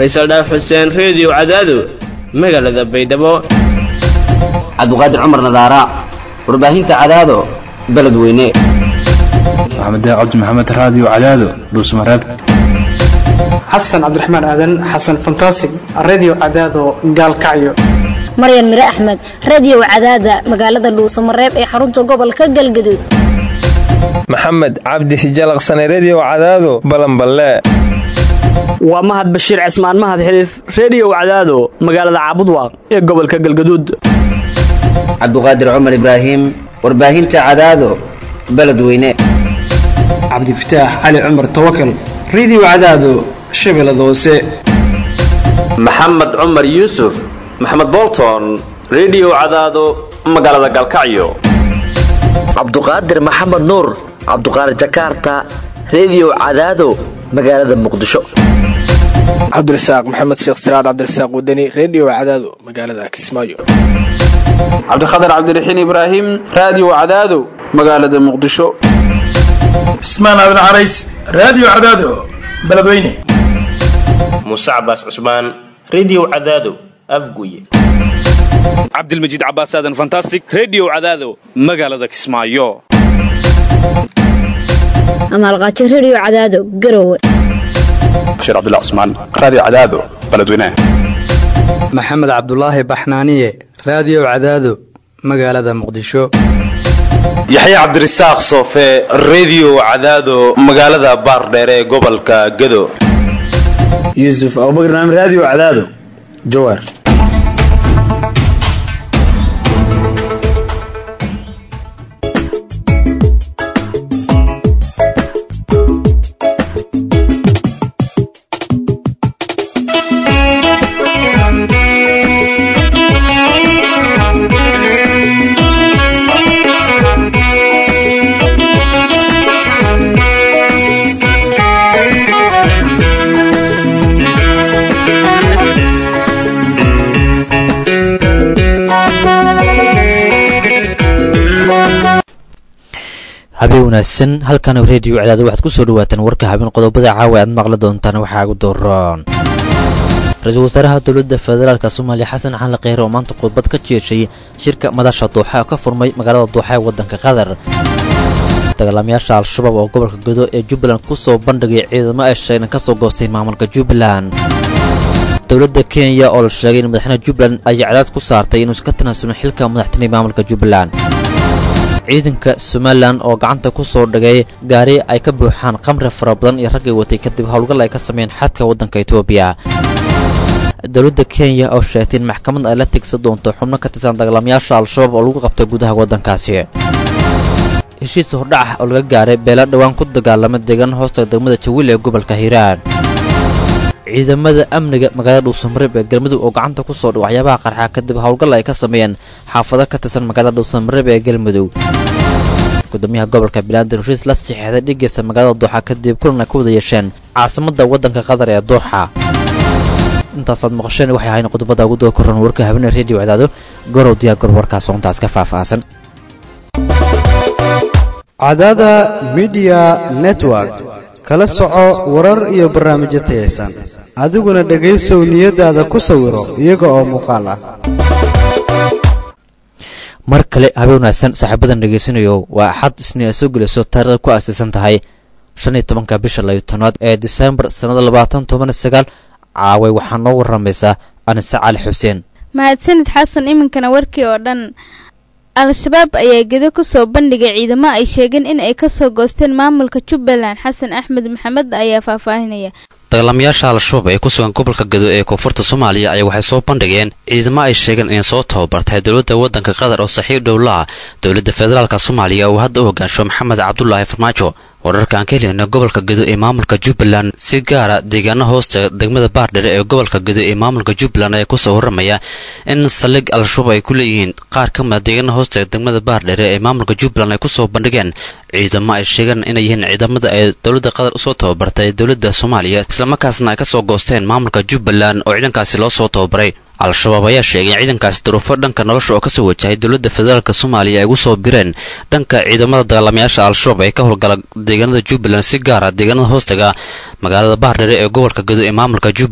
Faysal Dhaaf Xuseen Radio Cadaado magaalada Baydhabo Cabduqaadir Cumar Nadaara warbaahinta Cadaado beledweyne Maxamed Cabdi Maxamed Radio Cadaado Dhuusamareeb Xasan Cabdiraxmaan Aadan Xasan Fantastic Radio Cadaado Gaalkacyo Maryan Mire Axmed Radio Cadaada magaalada Dhuusamareeb ee xarunta gobolka Galgaduud Maxamed Cabdi Hijalaqsane Radio Cadaado Balanballe waa Mahad Bashiir Cismaan Mahad Xiliif Radio Cadaado magaalada Caabudwaaq ee gobolka Galgaduud Cabduqaadir Cumar Ibraahim warbaahinta Cadaado beledweyne Cabdi Fataax Ali Cumar Tawakkal Radio Cadaado Shabeellada Hoose Maxamed Cumar Yuusuf Maxamed Bolton Radio Cadaado magaalada Galkacyo Cabduqaadir Maxamed Nuur Cabduqaadir Jakarta Radio Cadaado magaalada Muqdisho Cabdirasaaq Maxamed Sheekh Siraad Cabdirasaaq Wadani Radio Cadaado magaalada Kismaayo Cabdiqaadir Cabdiraxiin Ibraahim Radio Cadaado magaalada Muqdisho Ismaan Aadan Carays Radio Cadaado beledweyne Musa Abbas Usman Radio Cadaado Afguye Cabdilmajiid Cabbaas Aadan Fantastic Radio Cadaado magaalada Kismaayo Amal Qaaci Radio Cadaado Garowe Sheekh Abdullah Usman Radio Cadaado beledweyne Maxamed Cabdullaahi Baxnaaniye Radio Cadaado magaalada Muqdisho Yaxya Cabdirasaaq Soofe Radio Cadaado magaalada Baardheere ee gobolka Gado Yusuf Abubakar Radio Cadaado Jowhar habeen wanaagsan halkan Radio Cadaado waxaad ku soo dhawaataan warka habeen qodobada caawa aad maqla doontaan waxa ugu dooran Ra'iisul Wasaaraha Dowladda Federaalka Soomaaliya Xasan Cali Kheyre oo maanta khudbad ka jeeshay shirka madasha Dooxa ka furmay magaalada Dooxa ee wadanka Qatar dagaalamayaasha Al-Shabaab oo gobolka Gado ee Jubbaland ku soo bandhigay ciidamo ay sheegeen ka soo goostay maamulka Jubbaland dowladda Kenya oo la sheegay in madaxweynaha Jubbaland ay cadaad ku saartay inuu iska tanaasulo xilka madaxtinimada maamulka Jubbaland ciidanka Somaliland oo gacanta ku soo dhagay gaari ay ka buuxaan qamri fara badan iyo rag ay watay kadib hawlgal ay ka sameeyeen xadka wadanka Itoobiya dowladda Kenya oo sheegtay in maxkamad ay la tigsan doonto xubno ka tirsan dagaalamayaasha Al-Shabaab oo lagu qabtay gudaha wadankaasi heshiis hordhac oo laga gaaray beelo dhawaan ku dagaalamay deegaan hoosta degmada Jawiil ee gobolka Hiiraan ciidamada amniga magaalada Dhuusamareeb ee Galmudug oo gacanta ku soo dhaway waxyaabaha qarxa kadib hawlgal ay ka sameeyeen xaafado ka tirsan magaalada Dhuusamareeb ee Galmudug gudoomiyaha gobolka Banaadir heshiis la saxiixday dhigaysa magaalada Dooxa kadib kulan ay ku wada yeesheen caasimadda wadanka Qatar ee Dooxa intaas aad maqasheen waxay ahayn qodobada ugu doo koran warka habeen Radio Cadaado gorow diyaar gar warkaas oo intaas ka faahfaahsan Cadaada Media Network kala soco warar iyo barnaamijyo tayeysan adiguna dhageyso niyadaada ku sawiro iyaga oo muuqaal ah mar kale habeen wanaagsan saaxiibadan dhageysanayo waa xad isniin soo galayso taariikhda ku aasaysan tahay 15 bisha 12 ee December sanada 2019 caaway waxaa noo waramaysaa Anisa Cali Xuseen mahadsanid xasan iminkana warkii oo dhan Al-Shabaab ayaa Gado ku soo bandhigay ciidamo ay sheegeen in ay ka soo goosteen maamulka Jubbaland Xasan Axmed Maxamed ayaa faahfaahinaya dagaalamayaasha Al-Shabaab ee ku sugan gobolka Gado ee koonfurta Soomaaliya ayaa waxay soo bandhigeen ciidamo ay sheegeen in soo tababartay dowladda wadanka Qatar oo saxiib dowladaha dowladda federaalka Soomaaliya oo hadda u hogaansho Maxamed Cabdullaahi Farmaajo wararka aan ka helnay gobolka Gado ee maamulka Jubbaland si gaar ah deegaano hoosta degmada Baardheere ee gobolka Gado ee maamulka Jubbaland ay ku soo waramaya in salig Al-Shabaab ay ku leeyihiin qaar ka mid ah deegaano hoosta degmada Baardheere ee maamulka Jubbaland ay ku soo bandhigeen ciidamo ay sheegeen in ay yihiin ciidamada ay dowladda Qatar soo tababartay dowladda Soomaaliya isla markaasna ay ka soo goosteen maamulka Jubbaland oo ciidankaasi loo soo tababaray Al-Shabaab ayaa sheegay ciidankaas duruufo dhanka nolosha oo ka soo wajahay dowladda federaalka Soomaaliya ay ugu soo bireen dhanka ciidamada dagaalamayaasha Al-Shabaab ee ka howlgala deegaanada Jubbaland si gaar ah deegaanada hoostaga magaalada Baardheere ee gobolka Gado ee maamulka Jubbaland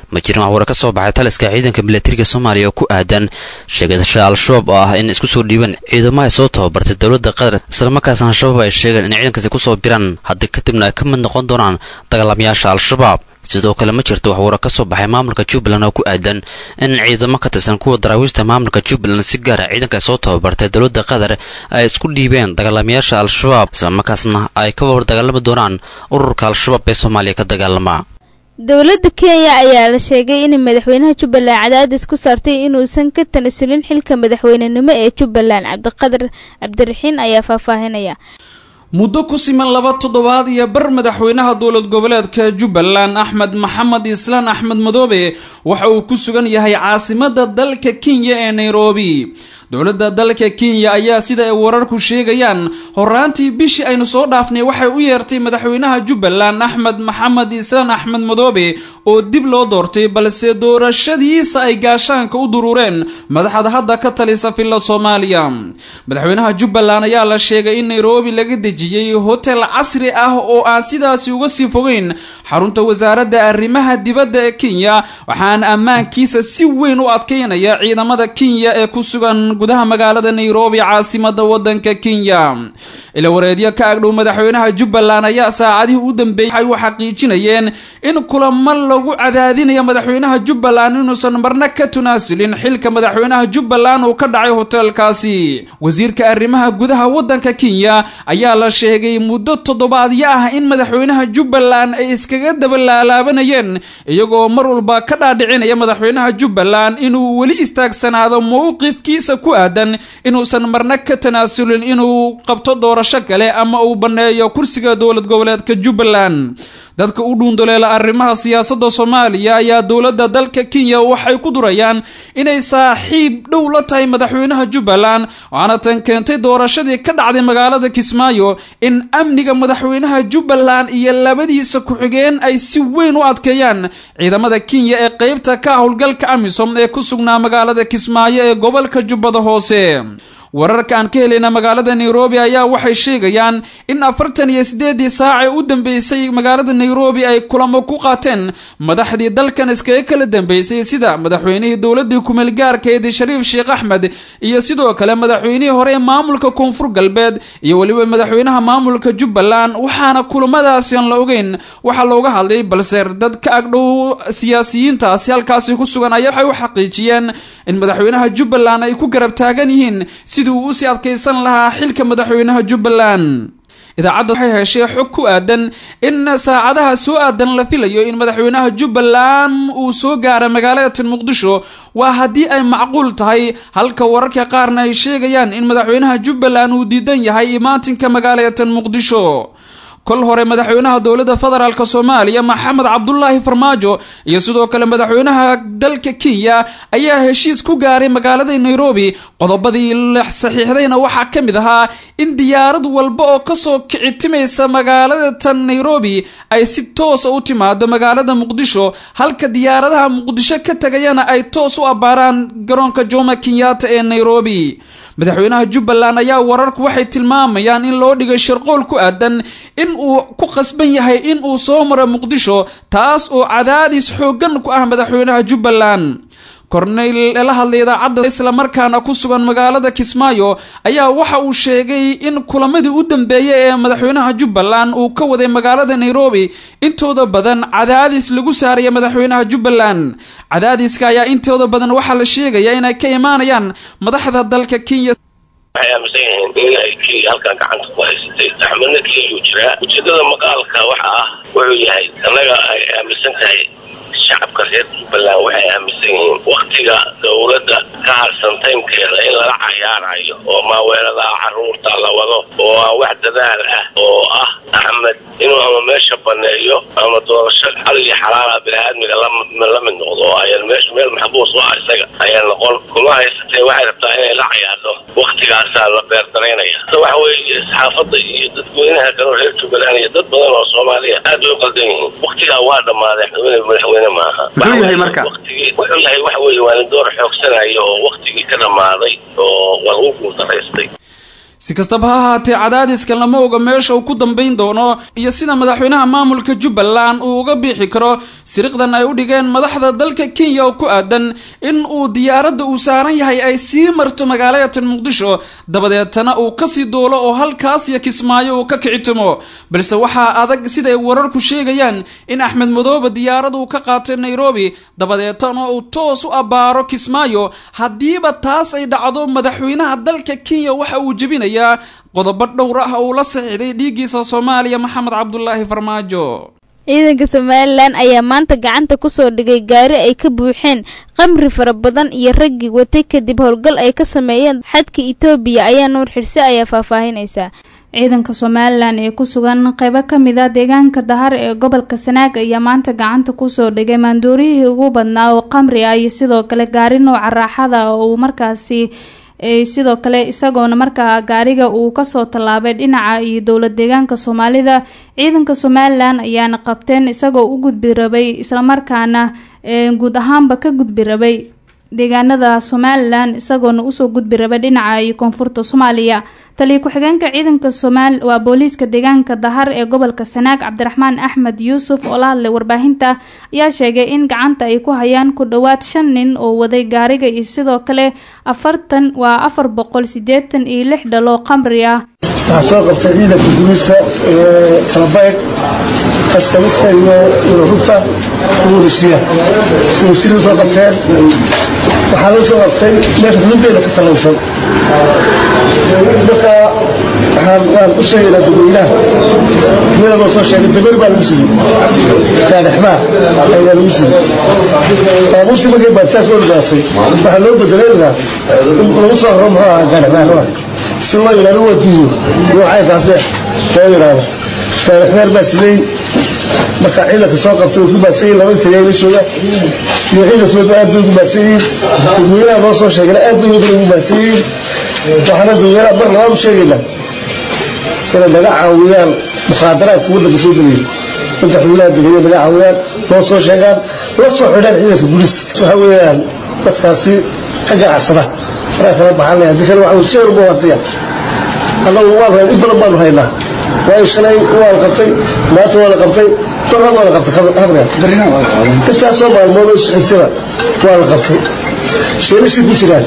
ma jirin wax wara ka soo baxay taliska ciidanka milatariga soomaaliya oo ku aadan sheegadashada al-shabaab oo ah in isku soo dhiibaan ciidamo ay soo tababartay dowladda qatar islamarkaasna al-shabaab ay sheegeen in ciidankaasi kusoo biraan haddii kadibna ay ka mid noqon doonaan dagaalamayaasha al-shabaab sidoo kale ma jirto wax wara ka soo baxay maamulka jubbaland oo ku aadan in ciidamo ka tirsan kuwa daraawiishta maamulka jubbaland si gaara ciidanka ay soo tababartay dowladda qatar ay isku dhiibeen dagaalamayaasha al-shabaab islamarkaasna ay ka war dagaalami doonaan ururka al-shabaab ee soomaaliya ka dagaalama dowladda kenya ayaa la sheegay in madaxweynaha jubbaland cadaadis ku saartay inuusan ka tanasulin xilka madaxweynenimo ee jubbaland cabdiqaadir cabdiraxiin ayaa faahfaahinaya muddo ku siman 2 toddobaad iyo bar madaxweynaha dowlad goboleedka Jubbaland Axmed Maxamed Islaan Axmed Madoobe waxa uu ku sugan yahay caasimadda dalka Kenya ee Nairobi. dowladda dalka Kenya ayaa sida ay wararku sheegayaan horaantii bishii aynu soo dhaafnay waxay u yeertay madaxweynaha Jubbaland Axmed Maxamed Islaan Axmed Madoobe oo dib loo doortay balse doorashadiisa ay gaashaanka u durureen madaxda hadda ka talisa filla Soomaaliya. madaxweynaha Jubbaland ayaa la sheegay in Nairobi laga dejiyay hotel casri ah oo aan sidaas uga sii fogeyn xarunta wasaaradda arrimaha dibadda ee Kenya waxaan ammaankiisa si weyn u adkeynaya ciidamada Kenya ee ku sugan gudaha magaalada Nairobi caasimadda wadanka Kenya. ila wareedyo ka agdhow madaxweynaha Jubbaland ayaa saacadihii u dambeeyay waxay xaqiijinayeen in kulamo lagu cadaadinayo madaxweynaha Jubbaland inuusan marna ka tunaasilin xilka madaxweynaha Jubbaland oo ka dhacay hotelkaasi. wasiirka arrimaha gudaha wadanka Kenya ayaa la sheegay muddo toddobaadyo ah in madaxweynaha Jubbaland ay iskaga dabalaalaabanayeen iyagoo mar walba ka dhaadhicinaya madaxweynaha Jubbaland inuu wali istaagsanaado mowqifkiisa ku aadan inuusan marna ka tanaasulin inuu qabto doorasho kale ama uu baneeyo kursiga dowlad goboleedka Jubbaland. dadka u dhuundoleela arrimaha siyaasadda Soomaaliya ayaa dowladda dalka Kenya waxay ku durayaan inay saaxiib dhow la tahay madaxweynaha Jubbaland waana tan keentay doorashadii ka dhacday magaalada Kismaayo in amniga madaxweynaha Jubbaland iyo labadiisa ku xigeen ay si weyn u adkeeyaan ciidamada Kenya ee qaybta ka howlgalka AMISOM ee ku sugnaa magaalada Kismaayo ee gobolka Jubbada Hoose. wararka aan ka helayna magaalada Nairobi ayaa waxay sheegayaan in 48 saac u dambeysay magaalada Nairobi ay kulamo ku qaateen madaxdii dalkan iskaga kala dambeysay sida madaxweynihii dowladda kumeel gaarka ee Shariif Sheekh Axmed iyo sidoo kale madaxweynihii hore ee maamulka Koonfur Galbeed iyo waliba madaxweynaha maamulka Jubbaland waxaana kulamadaasi aan la ogeyn waxa looga hadlay balse dad ka agdhow siyaasiyiintaasi halkaas ku sugan ayaa waxay u xaqiijiyeen in madaxweynaha Jubbaland ay ku garab taagan yihiin sidoo uu si adkeysan lahaa xilka madaxweynaha Jubbaland. idaacadda waxay heshay xog ku aadan in saacadaha soo aadan la filayo in madaxweynaha Jubbaland uu soo gaaro magaalada Muqdisho waa hadii ay macquul tahay halka wararka qaarna ay sheegayaan in madaxweynaha Jubbaland uu diidan yahay imaatinka magaalada Muqdisho. kol hore madaxweynaha dowladda federaalka Soomaaliya Maxamed Cabdullaahi Farmaajo iyo sidoo kale madaxweynaha dalka Kenya ayaa heshiis ku gaaray magaalada Nairobi. qodobadii la saxiixdayna waxa kamid ahaa in diyaarad walba oo ka soo kicitimaysa magaalada Nairobi ay si toos u timaado magaalada Muqdisho halka diyaaradaha Muqdisho ka tagayana ay toos u abaaraan garoonka Jomo Kenyatta ee Nairobi. madaxweynaha Jubbaland ayaa wararku waxay tilmaamayaan in loo dhigay shirqool ku aadan in uu ku qasban yahay in uu soo maro Muqdisho taas oo cadaadis xoogan ku ah madaxweynaha Jubbaland. Cornel la hadlay idaacadda isla markaana ku sugan magaalada Kismaayo ayaa waxa uu sheegay in kulamadii u dambeeyay ee madaxweynaha Jubbaland uu ka waday magaalada Nairobi intooda badan cadaadis lagu saaray madaxweynaha Jubbaland. cadaadiska ayaa intooda badan waxa la sheegay inay ka imaanayaan madaxda dalka Kenya. waxay aaminsan yihiin in ay Kenya halkan gacanta ku haysatay axmedna Kenya jira ujeedada maqaalka waxa ah wuxuu yahay anaga ay aaminsan tahay shacabka reer Jubbaland waxay aaminsan yihiin waqtiga dowladda ka harsantaynkeeda in lala cayaarayo oo maaweelada caruurta la wado oo wax dadaal ah oo ah Axmed inuu ama meesha baneeyo ama doorasho xal iyo xalaal bini'aadmiga la mid noqdo ayaan meesha meel maxbuus u ah isaga ayaan noqon kuma haysatay waxay rabtaa inay la cayaarto waqtigaas la beertaraynaya waxa weeye saxaafadda iyo dadweynaha kale reer Jubbaland iyo dad badan oo Soomaaliya aad u qaldan yihiin waqtiga waa dhamaaday madaxweyne maaha wuxuu yahay marka wuxuu yahay wax weeye waa door xoogsanayo oo waqtigii ka dhamaaday oo war uu guuldareystay. si kastaba ha ahaatee cadaadiskan lama oga meesha uu ku dambayn doono iyo sida madaxweynaha maamulka jubbaland uu uga bixi karo siriqdan ay u dhigeen madaxda dalka kenya oo ku aadan in uu diyaaradda uu saaran yahay ay sii marto magaalada muqdisho dabadeetana uu kasii duulo oo halkaas iyo kismaayo uu ka kicitimo balse waxaa adag siday wararku sheegayaan in axmed madoobe diyaaradu uu ka qaatay nairobi dabadeetana uu toos u abbaaro kismaayo haddiiba taas ay dhacdo madaxweynaha dalka kenya waxa uu jebinayaa qodobo dhowr ah uu la saxiixday dhiiggiisa Soomaaliya Maxamed Cabdullaahi Farmaajo. ciidanka Somaliland ayaa maanta gacanta ku soo dhigay gaari ay ka buuxeen qamri fara badan iyo raggi watay kadib howlgal ay ka sameeyeen xadka Itoobiya ayaa Nuur Xirse ayaa faahfaahinaysa. ciidanka Somaliland ee ku sugan qaybo kamid ah deegaanka Dahar ee gobolka Sanaag ayaa maanta gacanta ku soo dhigay maandooriyihii ugu badnaa oo qamri ah iyo sidoo kale gaari nooca raaxada oo markaasi sidoo kale isagoona markaa gaariga uu ka soo talaabay dhinaca iyo dowlad deegaanka Soomaalida. ciidanka Somaliland ayaana qabteen isagoo u gudbi rabay isla markaana guud ahaanba ka gudbi rabay deegaanada Somaliland isagoona u soo gudbi rabay dhinaca iyo koonfurta Soomaaliya. taliye ku-xigeenka ciidanka Soomaaliya waa booliiska deegaanka Dahar ee gobolka Sanaag Cabdiraxmaan Axmed Yuusuf oo la hadlay warbaahinta ayaa sheegay in gacanta ay ku hayaan ku dhawaad 5 nin oo waday gaariga iyo sidoo kale 486 dhalo qamri ah. soo qabtay ciidanka booliiska kala bayr kastamista iyo rugta booliisiya soo soo qabteen waxaa loo soo qabtay meel xuduudeeda ka talowsan marka waxaan u sheegaynaa dadweynaha meel loo soo sheegay dabari baa lagu siiyey kaadhaxmaa ayaa lagu siiyey baabuursi markay baartaan soo dhigaatay waxaa loo bedelaynayaa in lagu soo horo muxuu ahaa kaadhaxmaa si loo yidhahdo waa diido noocaynkaase loo yidhahdo kaadhaxmeer baa siley marka ciidanka soo qabtay uu ku baadsan yahay laba tagayla jooga iyo ciidankooda aad bay ugu baadsan yihiin dadweynaha loo soo sheegana aad bay ugu baadsan yihiin waxaana dadweynaha mar labaad u sheegaynaa inay naga caawiyaan mukhaadaraadka waddanka soo geliyay inta xuduudaha degaya naga caawiyaan loo soo sheegaan loo soo xidhaan ciidanka booliiska waxa weeyaan dadkaasi ka ganacsada faraa kala baxaan leh haddii kale waxa weye sheer uba wartaya annagu waan rayn in badan baanu haynaa waayo shalay waa la qabtay maanta waa la qabtay torad waa la qabtay khamriga intaasoo maalmood oo xigtaba waa la qabtay sheelashii ku jiraan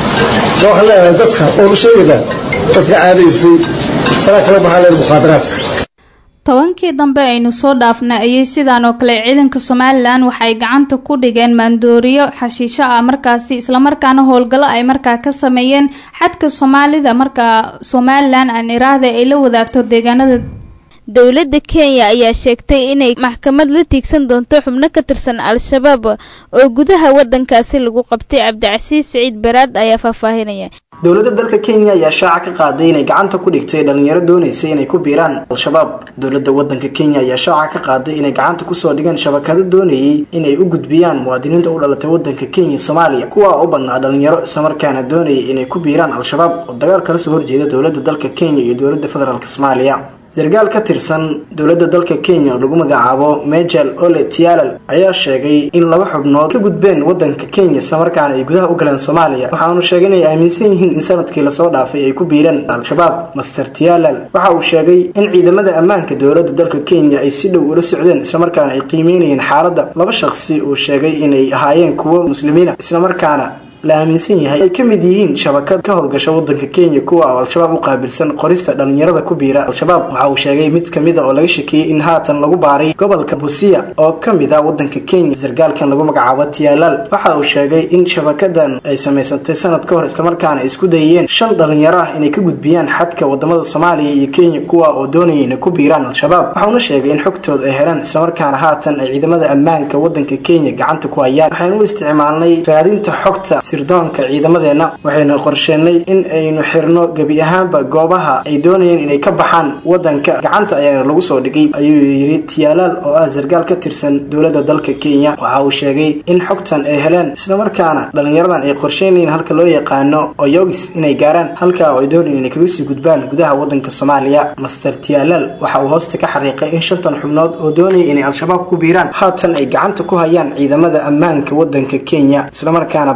waxaan leeyahay dadka oonu sheegaynaa dadka caadaystay faraa kala baxaan leh mukhaadaraadka. tobankii dambe aynu soo dhaafnay ayay sidaan oo kale ciidanka Somaliland waxay gacanta ku dhigeen maandooriyo xashiisho ah markaasi isla markaana howlgalo ay markaa ka sameeyeen xadka Soomaalida markaa Somaliland aan iraade ay la wadaagto deegaanada. dowladda Kenya ayaa sheegtay inay maxkamad la tiigsan doonto xubno ka tirsan Al-Shabaab oo gudaha wadankaasi lagu qabtay. Cabdicasiis Saciid Baraad ayaa faahfaahinaya. dowladda dalka Kenya ayaa shaaca ka qaaday inay gacanta ku dhigtay dhalinyaro doonaysa inay ku biiraan Al-Shabaab. dowladda wadanka Kenya ayaa shaaca ka qaaday inay gacanta ku soo dhigaan shabakado doonayay inay u gudbiyaan muwaadiniinta u dhalatay wadanka Kenya Soomaaliya kuwa u badnaa dhalinyaro isla markaana doonayay inay ku biiraan Al-Shabaab oo dagaal kala soo horjeeda dowladda dalka Kenya iyo dowladda federaalka Soomaaliya. sargaal ka tirsan dowladda dalka Kenya oo lagu magacaabo Majal Ole Tialal ayaa sheegay in laba xubnood ka gudbeen wadanka Kenya isla markaana ay gudaha u galeen Soomaaliya waxaanu sheegay inay aaminsan yihiin in sanadkii la soo dhaafay ay ku biireen Al-Shabaab. Master Tialal waxa uu sheegay in ciidamada ammaanka dowladda dalka Kenya ay si dhow ula socdeen isla markaana ay qiimeynayeen xaaladda laba shakhsi uu sheegay inay ahaayeen kuwo muslimiin isla markaana la aaminsan yahay ay kamid yihiin shabakad ka howlgasha wadanka Kenya kuwa Al-Shabaab u qaabilsan qorista dhalinyarada ku biira Al-Shabaab. waxa uu sheegay mid kamid ah oo laga shakiyay in haatan lagu baaray gobolka Busia oo kamid ah wadanka Kenya. sargaalkan lagu magacaabo Tialal waxa uu sheegay in shabakadan ay sameysantay sanad ka hor isla markaana ay isku dayeen 5 dhalinyaro ah inay ka gudbiyaan xadka wadamada Soomaaliya iyo Kenya kuwa oo doonayay inay ku biiraan Al-Shabaab. waxa uu sheegay in xogtooda ay helaan isla markaana haatan ay ciidamada ammaanka wadanka Kenya gacanta ku hayaan. waxaanu isticmaalnay raadinta xogta sirdoonka ciidamadeena waxayna qorsheenay in aynu xirno gabi ahaanba goobaha ay doonayeen inay ka baxaan wadanka gacanta ayaana lagu soo dhigay ayuu yiri Tialal oo ah sargaal ka tirsan dowladda dalka Kenya. waxa uu sheegay in xogtan ay heleen isla markaana dhalinyaradan ay qorsheynayeen halka loo yaqaano Oyogis inay gaaraan halka ay doonayeen inay kaga sii gudbaan gudaha wadanka Soomaaliya. Master Tialal waxa uu hoosta ka xariiqay in 5 xubnood oo doonayay inay Al-Shabaab ku biiraan haatan ay gacanta ku hayaan ciidamada ammaanka wadanka Kenya isla markaana baaritaan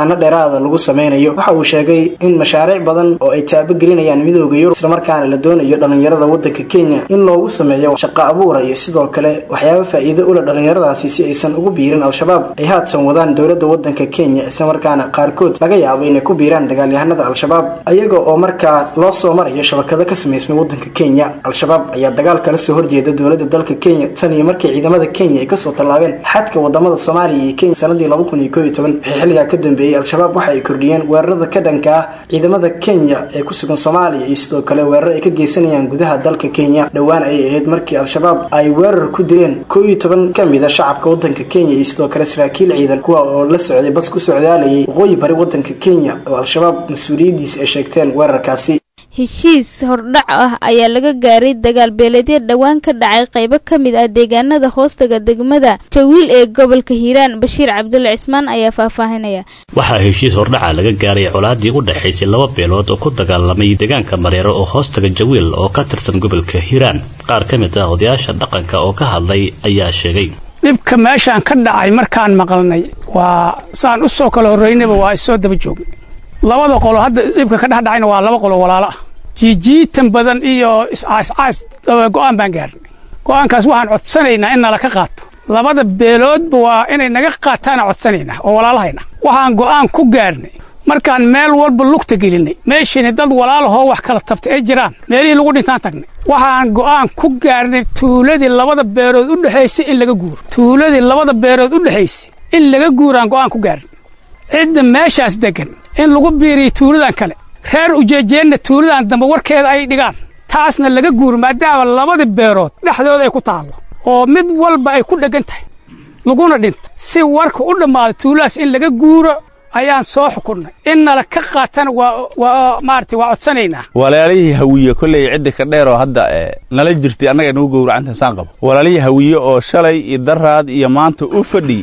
baaritaano dheeraada lagu sameynayo. Waxa uu sheegay in mashaariic badan oo ay taabagelinayaan midowga Yurub isla markaana la doonayo dhalinyarada wadanka Kenya in loogu sameeyo shaqo abuur iyo sidoo kale waxyaabo faa'iido u leh dhalinyaradaasi si aysan ugu biirin al-shabaab ay haatan wadaan dowladda wadanka Kenya isla markaana qaarkood laga yaabo inay ku biiraan dagaalyahanada al-shabaab ayaga oo markaa loo soo marayo shabakado ka sameysmay wadanka Kenya. al-shabaab ayaa dagaal kala soo horjeeda dowladda dalka Kenya tan iyo markii ciidamada Kenya ay ka soo tallaabeen xadka wadamada Soomaaliya iyo Kenya sanadii 2011. xilliga ka dambeeyay al-shabaab waxa ay kordhiyeen weerarada ka dhanka ah ciidamada Kenya ee ku sugan Soomaaliya iyo sidoo kale weerar ay ka geysanayaan gudaha dalka Kenya. dhawaan ay ahayd markii al-shabaab ay weerar ku dileen 11 kamid ah shacabka wadanka Kenya iyo sidoo kale saraakiil ciidan kuwa oo la socday bas ku socdaalayay waqooyi bari wadanka Kenya oo al-shabaab mas'uuliyadiisa ay sheegteen weerarkaasi. heshiis hordhac ah ayaa laga gaaray dagaal beeleedyo dhawaan ka dhacay qaybo kamid ah deegaanada hoostaga degmada Jawiil ee gobolka Hiiraan. Bashiir Cabdulle Cismaan ayaa faahfaahinaya. waxaa heshiis hordhac laga gaaray colaadii u dhaxaysay laba beelood oo ku dagaalamay deegaanka Mareero oo hoostaga Jawiil oo ka tirsan gobolka Hiiraan. qaar kamid ah odayaasha dhaqanka oo ka hadlay ayaa sheegay dhibka meeshaan ka dhacay markaan maqalnay waa saan u soo kala horeynaba waa isoo daba joog labada qolo hadda dhibka ka dhacayna waa laba qolo walaalo ah jiijiitan badan iyo is-aas go'aan baan gaarnay. go'aankaas waxaan codsanaynaa in nala ka qaato labada beeloodba waa inay naga qaataan codsanaynaa oo walaalahayna. waxaan go'aan ku gaarnay markaan meel walba lugta gelinay meeshii dad walaalahoo wax kala tabtay ay jiraan meelihii lagu dhintaan tagnay. waxaan go'aan ku gaarnay tuuladii labada beelood u dhaxaysay in laga guuro. tuuladii labada beelood u dhaxaysay in laga guuraan go'aan ku gaarnay. cidda meeshaas degan in lagu biiriyo tuuladan kale reer ujeejeenna tuuladan dambe warkeeda ay dhigaan taasna laga guuro maadaama labada beerood dhexdooda ay ku taallo oo mid walba ay ku dhagan tahay laguna dhinta si warka u dhammaado tuulaas in laga guuro ayaan soo xukunnay. in nala ka qaatana waa codsanaynaa. walaalihii hawiye kolley cidda ka dheer oo hadda nala jirtay annaga nagu gowracanta saan qabo. walaalihii hawiye oo shalay iyo daraad iyo maanta u fadhi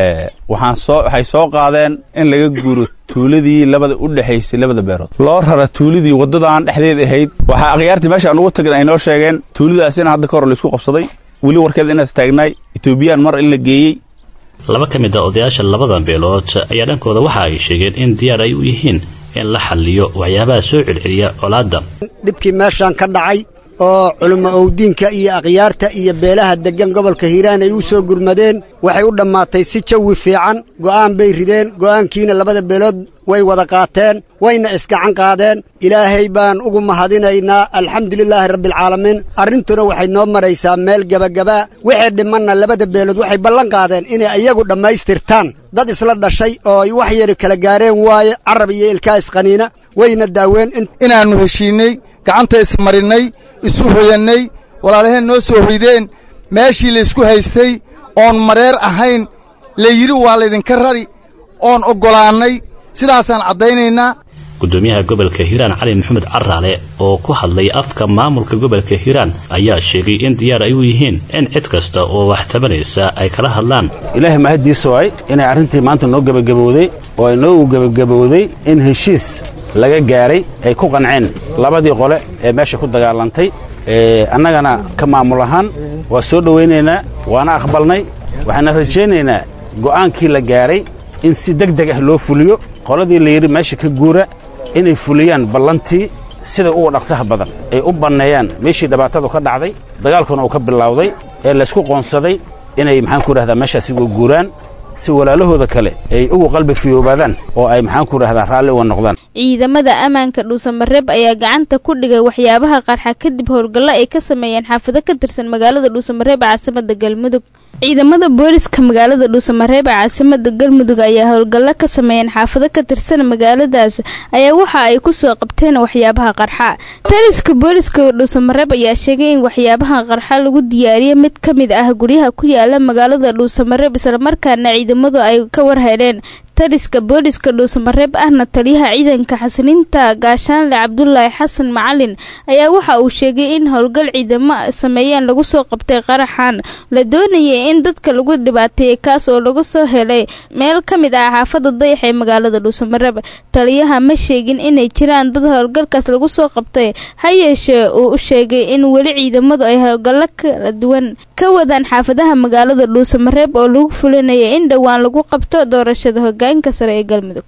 waxay soo qaadeen in laga guuro tuuladii labada u dhaxaysay labada beerood loo rara tuuladii wadadaan dhexdeed ahayd. waxaa akhyaartii meeshaan ugu tagin ay noo sheegeen tuuladaasina hadda ka hor la isku qabsaday weli warkeeda inaas taagnay Etoobiyaan mar in la geeyey. laba kamid ah odayaasha labadan beelood ayaa dhankooda waxa ay sheegeen in diyaar ay u yihiin in la xalliyo waxyaabaha soo celceliya colaadda. dhibkii meeshaan ka dhacay oo culimo owdiinka iyo akhyaarta iyo beelaha degan gobolka Hiiraan ay u soo gurmadeen waxay u dhammaatay si jawi fiican. go'aan bay rideen. go'aankiina labada beelood way wada qaateen wayna isgacan qaadeen. ilaahay baan ugu mahadinaynaa alxamdulilaahi rabbil caalamiin. arrintuna waxay noo maraysaa meel gabagaba. wixii dhimanna labada beelood waxay ballan qaadeen inay iyagu dhammaystirtaan. dad isla dhashay oo ay wax yar kala gaareen waaye carab iyo ilkaa isqaniina wayna daaween inaannu heshiinay gacanta ismarinay isu hoyannay walaalaheen noo soo hoydeen meeshii laysku haystay oon mareer ahayn la yidhi waa laydinka rari oon oggolaannay sidaasaan caddaynaynaa. gudoomiyaha gobolka Hiiraan Cali Maxamed Caraale oo ku hadlay afka maamulka gobolka Hiiraan ayaa sheegay in diyaar ay u yihiin in cid kasta oo wax tabanaysa ay kala hadlaan. ilaahay mahadiiso ay inay arrintii maanta noo gabagabowday oo ay noo gabagabowday in heshiis laga gaaray ay ku qanceen labadii qole ee meesha ku dagaalantay. annagana ka maamul ahaan waa soo dhawaynaynaa waana aqbalnay. waxaana rajaynaynaa go'aankii la gaaray in si degdeg ah loo fuliyo. qoladii la yidhi meesha ka guura inay fuliyaan ballantii sida ugu dhaqsaha badan ay u banneeyaan meeshii dhibaatadu ka dhacday dagaalkuna uu ka bilowday ee laysku qoonsaday inay maxaan ku idhahdaa meeshaasi uga guuraan si walaalahooda kale ay ugu qalbi fiyoobaadaan oo ay maxaan ku idhahdaa raalli uga noqdaan. ciidamada ammaanka Dhuusamareeb ayaa gacanta ku dhigay waxyaabaha qarxa kadib howlgallo ay ka sameeyeen xaafado ka tirsan magaalada Dhuusamareeb caasimadda Galmudug. ciidamada booliska magaalada Dhuusamareeb caasimadda Galmudug ayaa howlgallo ka sameeyeen xaafado ka tirsan magaaladaas ayaa waxa ay ku soo qabteen waxyaabaha qarxa. taliska booliska Dhuusamareeb ayaa sheegay in waxyaabaha qarxa lagu diyaariyay mid kamid ah guryaha ku yaala magaalada Dhuusamareeb isla markaana ciidamadu ay ka warheleen. taliska booliska Dhuusamareeb ahna taliyaha ciidanka xasilinta gaashaanle Cabdullaahi Xasan Macalin ayaa waxa uu sheegay in howlgal ciidamo sameeyeen lagu soo qabtay qaraxan la doonayay in dadka lagu dhibaateeyay kaas oo lagu soo helay meel kamid ah xaafada Dayax ee magaalada Dhuusamareeb. taliyaha ma sheegin inay jiraan dad howlgalkaas lagu soo qabtay hayeeshee uu sheegay in wali ciidamadu ay howlgallo kala duwan ka wadaan xaafadaha magaalada Dhuusamareeb oo lagu fulinayo in dhawaan lagu qabto doorashada hoggaanka sare ee Galmudug.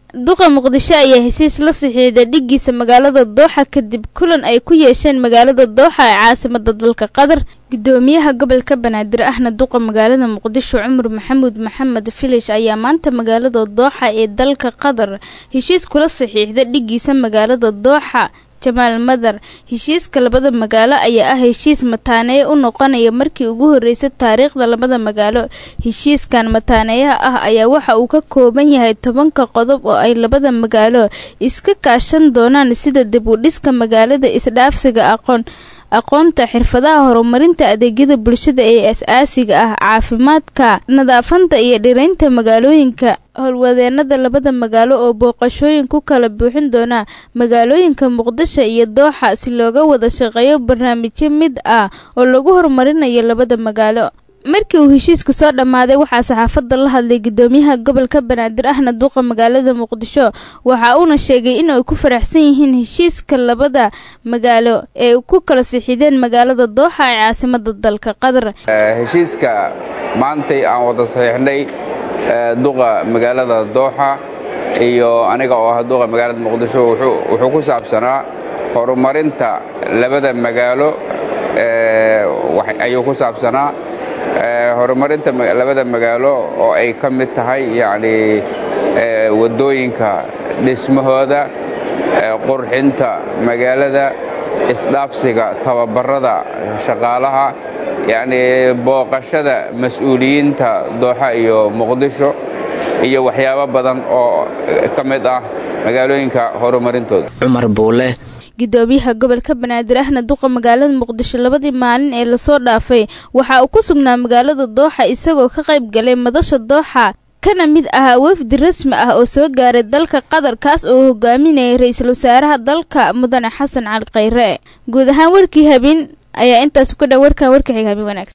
duqa muqdisho ayaa heshiis la saxiixday dhigiisa magaalada dooxa kadib kulan ay ku yeesheen magaalada dooxa ee caasimada dalka qatar. gudoomiyaha gobolka banaadir ahna duqa magaalada muqdisho cumar maxamuud maxamed filish ayaa maanta magaalada dooxa ee dalka qatar heshiis kula saxiixday dhigiisa magaalada dooxa jamaal madar. heshiiska labada magaalo ayaa ah heshiis mataaneeye u noqonaya markii ugu horeysay taariikhda labada magaalo. heshiiskan mataaneeyaha ah ayaa waxa uu ka kooban yahay 10 qodob oo ay labada magaalo iska kaashan doonaan sida dib u dhiska magaalada, isdhaafsiga aqoonta, xirfadaha, horumarinta adeegyada bulshada ee aasaasiga ah, caafimaadka, nadaafadda iyo dhiraynta magaalooyinka. howlwadeenada labada magaalo oo booqashooyin ku kala buuxin doona magaalooyinka muqdisho iyo dooxa si looga wada shaqeeyo barnaamijyo mid ah oo lagu horumarinayo labada magaalo. markii uu heshiisku soo dhammaaday waxaa saxaafadda la hadlay gudoomiyaha gobolka banaadir ahna duqa magaalada muqdisho waxa uuna sheegay in ay ku faraxsan yihiin heshiiska labada magaalo ee ku kala sixideen magaalada dooxa ee caasimada dalka qatar. heshiiska maantay aan wada saxiixnay duqa magaalada dooxa iyo aniga oo ah duqa magaalada muqdisho wuxuu ku saabsanaa horumarinta labada magaalo ayuu ku saabsanaa horumarinta labada magaalo oo ay ka mid tahay yacni wadooyinka dhismahooda, qurxinta magaalada, isdhaafsiga tababarada shaqaalaha, yacni booqashada mas'uuliyiinta dooxa iyo muqdisho iyo waxyaabo badan oo ka mid ah magaalooyinka horumarintooda. Cumar Buule gudoomiyaha gobolka banaadir ahna duqa magaalada muqdisho labadii maalin ee lasoo dhaafay waxa uu ku sugnaa magaalada dooxa isagoo ka qayb galay madasha dooxa kana mid ah wafdi rasmi ah oo soo gaaray dalka qatar kaas oo hogaaminayay ra'iisul wasaaraha dalka mudane xasan cali khayre. guud ahaan warkii habeen ayaa intaas ku dhow warka xiga habeen wanaagsan.